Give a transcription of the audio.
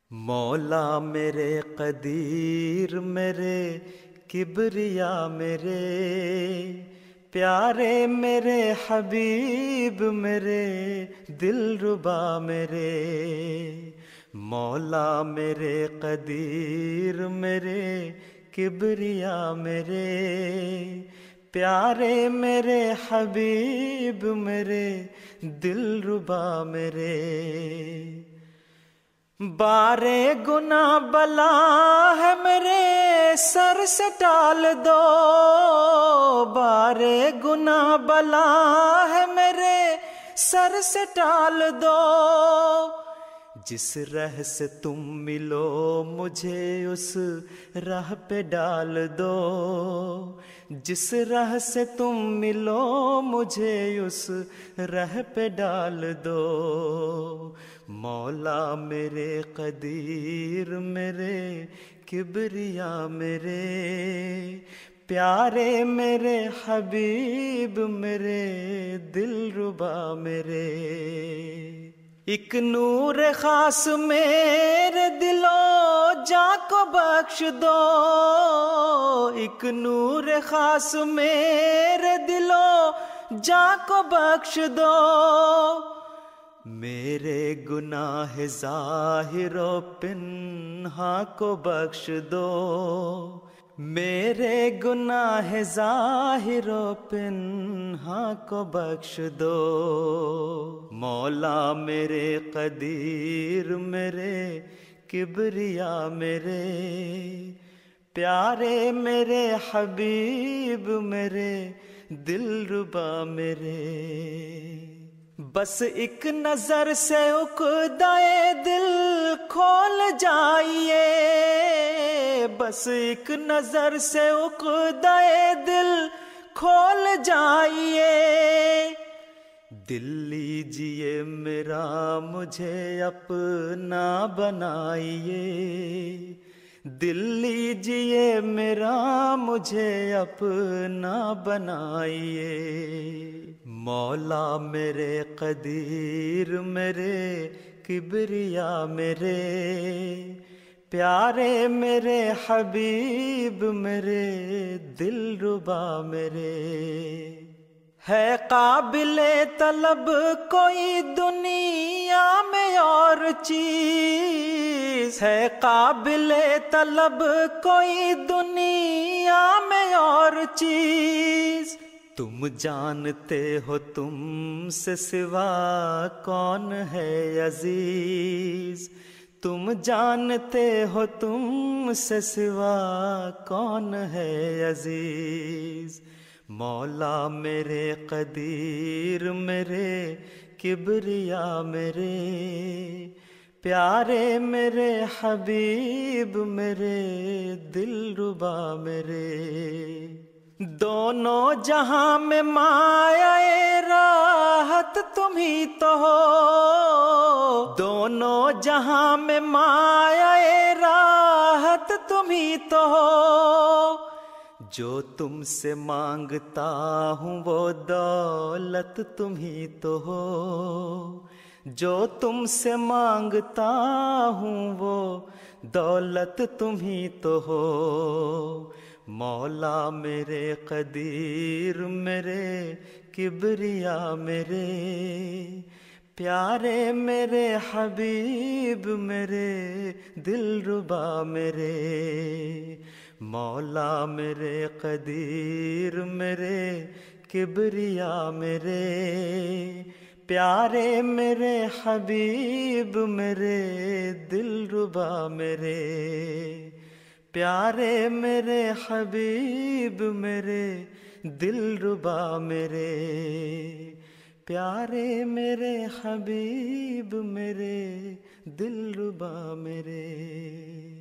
مولا میرے قدیر میرے کبریا میرے پیارے میرے حبیب میرے دلربا میرے مولا میرے قدیر میرے کبریا میرے پیارے میرے حبیب میرے دلربا میرے بارے گناہ بلا ہے میرے سر سے ٹال دو، بارے گناہ بلا ہے میرے سر سے ٹال دو، جس راہ سے تم ملو مجھے اس راہ پہ ڈال دو، جس راہ سے تم ملو مجھے اس راہ پہ ڈال دو، مولا میرے قدیر میرے کبریا میرے پیارے میرے حبیب میرے دلربا میرے ایک نور خاص میرے دلو جاں کو بخش دو، ایک نور خاص میرے دلو جاں کو بخش دو، میرے گناہ ظاہر و پنہاں کو بخش دو، میرے گناہ ظاہر و پنہاں کو بخش دو، مولا میرے قدیر میرے کبریا میرے پیارے میرے حبیب میرے دلربا میرے بس ایک نظر سے عقدۂ دل کھول جائیے، بس ایک نظر سے عقدۂ دل کھول جائیے، دل لیجیے میرا مجھے اپنا بنائیے، دل لیجیے میرا مجھے اپنا بنائیے، مولا میرے قدیر میرے کبریا میرے پیارے میرے حبیب میرے دلربا میرے ہے قابل طلب کوئی دنیا میں اور چیز، ہے قابل طلب کوئی دنیا میں اور چیز، تم جانتے ہو تم سے سوا کون ہے عزیز، تم جانتے ہو تم سے سوا کون ہے عزیز، مولا میرے قدیر میرے کبریا میرے پیارے میرے حبیب میرے دلربا میرے دونوں جہاں میں مایا راحت تم ہی تو ہو، دونوں جہاں میں مایا راحت تم ہی تو ہو، جو تم سے مانگتا ہوں وہ دولت تم ہی تو ہو، جو تم سے مانگتا ہوں وہ دولت تم ہی تو ہو، مولا میرے قدیر میرے کبریا میرے پیارے میرے حبیب میرے دلربا میرے مولا میرے قدیر میرے کبریا میرے پیارے میرے حبیب میرے دلربا میرے پیارے میرے حبیب میرے دلربا میرے پیارے میرے حبیب میرے دلربا میرے